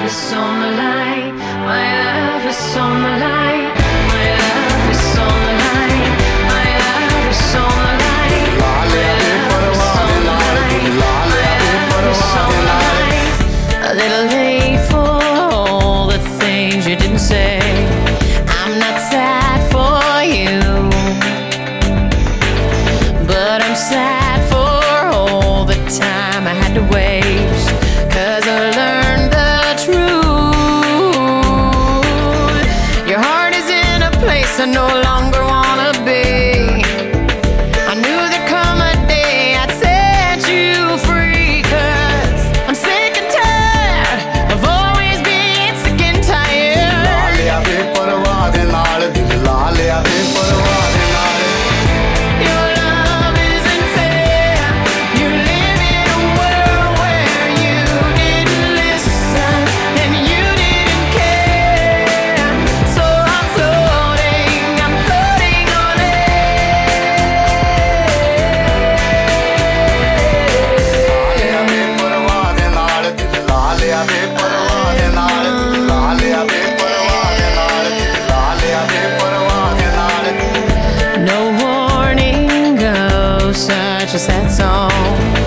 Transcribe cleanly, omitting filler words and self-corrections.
is on the line. My love is on the line. My love is on the line. My love is on the line. My love is on the line. My love is on the line. A little late for all the things you didn't say. I'm not sad for you, but I'm sad for all the time I had to waste. 'Cause I learned the truth. Your heart is in a place I no longer wanna be. I knew there'd come a day I'd set you free. 'Cause I'm sick and tired of always being sick and tired. Your love isn't fair. You live in a world where you didn't listen and you didn't care. So I'm floating on air. No warning goes such a sad song.